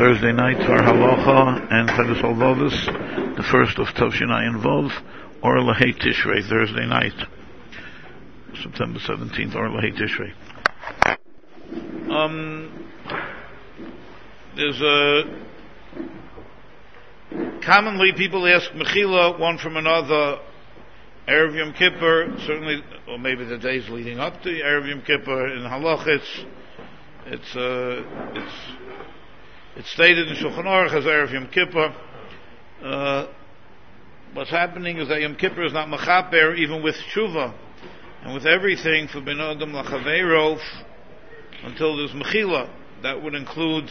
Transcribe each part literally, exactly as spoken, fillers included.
Thursday night for Halacha and Chedes Halvados, the first of Tovshinai Vov, or Lahei Tishrei, Thursday night, September seventeenth, or Lahei Tishrei. Um, there's a commonly people ask Mechila one from another. Erev Yom Kippur, certainly, or maybe the days leading up to Erev Yom Kippur in Halach, it's it's uh, it's it's stated in Shulchan Aruch as Erev Yom Kippur. Uh, what's happening is that Yom Kippur is not mechaper even with tshuva and with everything for ben adam lachaveiro until there's mechila. That would include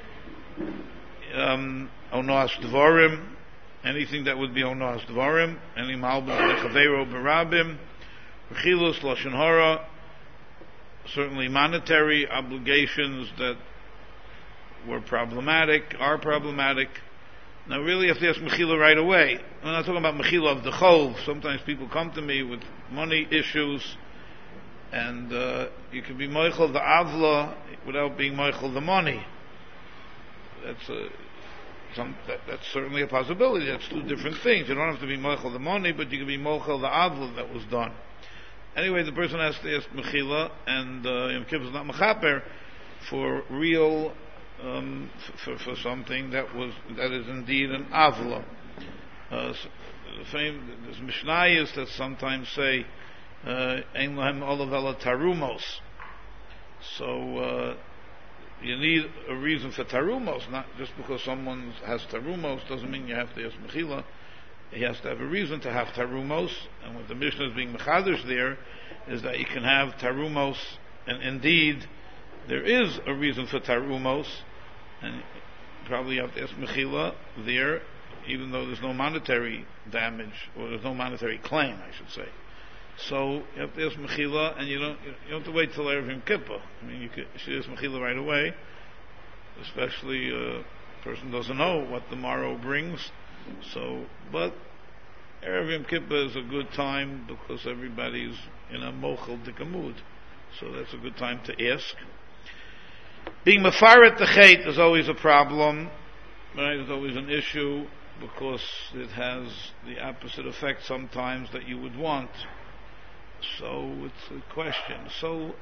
um, onas dvarim. Anything that would be onas dvarim, any malbus lechaveiro berabim, rechilus lashon hara, certainly monetary obligations that were problematic, are problematic. Now really you have to ask mechila right away. I'm not talking about mechila of the chov. Sometimes people come to me with money issues, and uh, you can be moichel the avla without being moichel the money. That's a Some, that, that's certainly a possibility. That's two different things. You don't have to be mochel the money, but you can be mochel the avla that was done. Anyway, the person has to ask mechila, and uh, Yom Kippur is not mechaper for real, um, for, for something that was that is indeed an avla. Uh, so, the fame, there's mishnayos that sometimes say ein lahem olav ela tarumos. So. Uh, You need a reason for tarumos, not just because someone has tarumos doesn't mean you have to ask mechila. He has to have a reason to have tarumos, and what the Mishnah is being mechadish there is that you can have tarumos, and indeed there is a reason for tarumos, and probably you have to ask mechila there, even though there's no monetary damage or there's no monetary claim, I should say. So you have to ask mechila, and you don't you don't have to wait till Erev Yom Kippur. I mean, you, could, you should ask mechila right away, especially uh, a person doesn't know what the morrow brings. So, but Erev Yom Kippur is a good time because everybody's in a mochel dika mood. So that's a good time to ask. Being mefaret the chet is always a problem, right? It's always an issue because it has the opposite effect sometimes that you would want. So it's a question. So,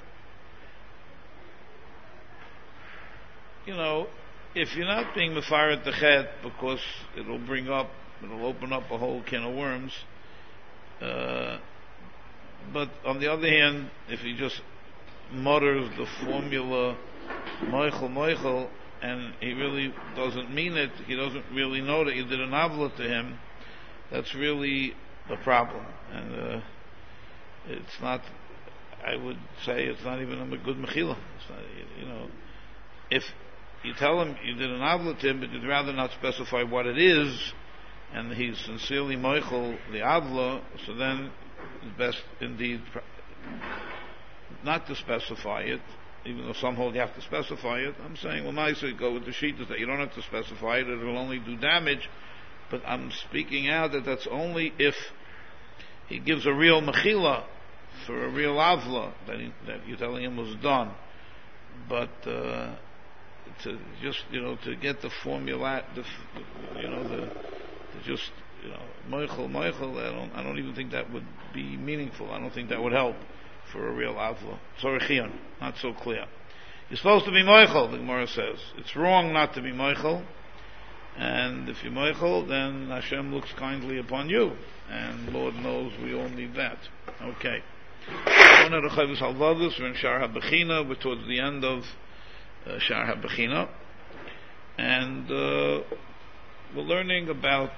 you know, if you're not being mefaret the chet because it'll bring up, it'll open up a whole can of worms. Uh, but on the other hand, if he just mutters the formula moichel moichel and he really doesn't mean it, he doesn't really know that you did an avla to him, that's really a problem. And uh, it's not, I would say it's not even a good mechila. It's not, you know, if you tell him you did an avla to him, but you'd rather not specify what it is, and he's sincerely moichel the avla, so then it's best indeed not to specify it, even though some hold you have to specify it. I'm saying, well, nice to go with the sheet is that you don't have to specify it, it will only do damage, but I'm speaking out that that's only if he gives a real mechila for a real avla that, he, that you're telling him was done. But uh, to just, you know, to get the formula, the, you know, the to just, you know, moichel, moichel, I don't, I don't even think that would be meaningful. I don't think that would help for a real avla. Sorry, Chion, not so clear. You're supposed to be moichel, the Gemara says. It's wrong not to be moichel. And if you're moichel, then Hashem looks kindly upon you. And Lord knows we all need that. Okay. One of the Chedes Halvados, we're in Shar HaBechina, we're towards the end of uh, Shar HaBechina. And uh, we're learning about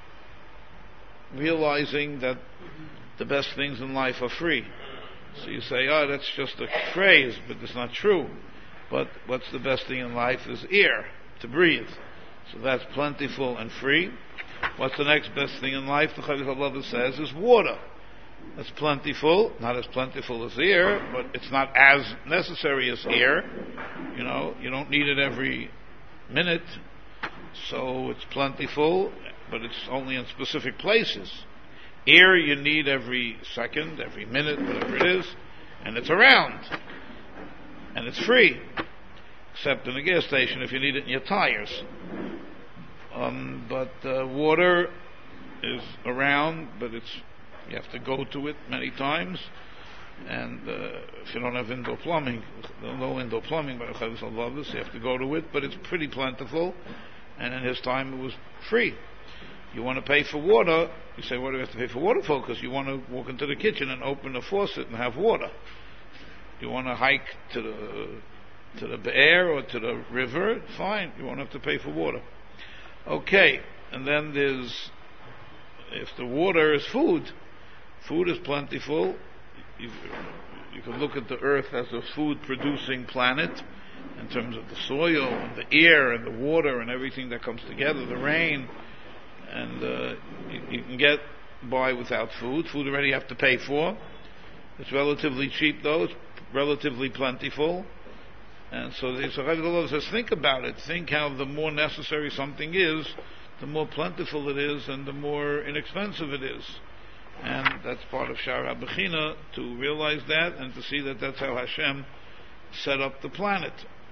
realizing that the best things in life are free. So you say, oh, that's just a phrase, but it's not true. But what's the best thing in life is air, to breathe. So that's plentiful and free. What's the next best thing in life? The Chedes Halvados says is water. That's plentiful, not as plentiful as air, but it's not as necessary as air. You know, you don't need it every minute. So it's plentiful, but it's only in specific places. Air you need every second, every minute, whatever it is, and it's around. And it's free. except in a gas station if you need it in your tires. Um, but uh, water is around, but it's you have to go to it many times. And uh, if you don't have indoor plumbing, no indoor plumbing, but you have to go to it. But it's pretty plentiful, and in his time it was free. You want to pay for water, you say, what do you have to pay for water for? Because you want to walk into the kitchen and open the faucet and have water. You want to hike to the to the Be'er or to the river, fine, you won't have to pay for water. Okay, and then there's, if the water is food, food is plentiful. You, you can look at the earth as a food-producing planet in terms of the soil and the air and the water and everything that comes together, the rain, and uh, you, you can get by without food. Food already you have to pay for. It's relatively cheap though, it's relatively plentiful. And so the Yisrael says, think about it. Think how the more necessary something is, the more plentiful it is and the more inexpensive it is. And that's part of Shara Bechina, to realize that and to see that that's how Hashem set up the planet.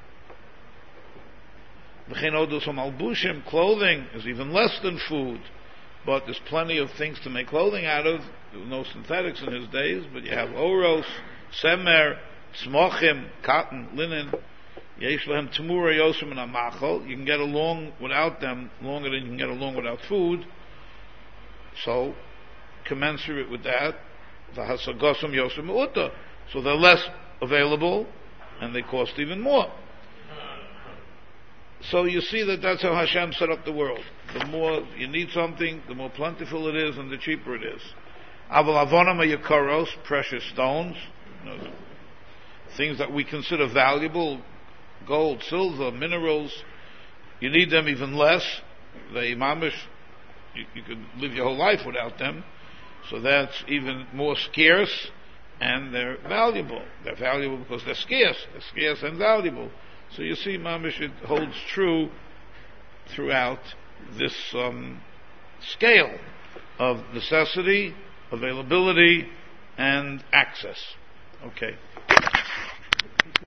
Bechinodus Malbushim, clothing is even less than food, but there's plenty of things to make clothing out of. There were no synthetics in his days, but you have oros, semer, smochim, cotton, linen. Yesh lehem temura yosem and amachol. You can get along without them longer than you can get along without food. So, commensurate with that, v'hasagosum yosem uta. So they're less available, and they cost even more. So you see that that's how Hashem set up the world. The more you need something, the more plentiful it is, and the cheaper it is. Aval avonam yakaros, precious stones, you know, things that we consider valuable, gold, silver, minerals, you need them even less. They mamish, you, you could live your whole life without them. So that's even more scarce, and they're valuable. They're valuable because they're scarce. They're scarce and valuable. So you see, mamish, it holds true throughout this um, scale of necessity, availability, and access. Okay.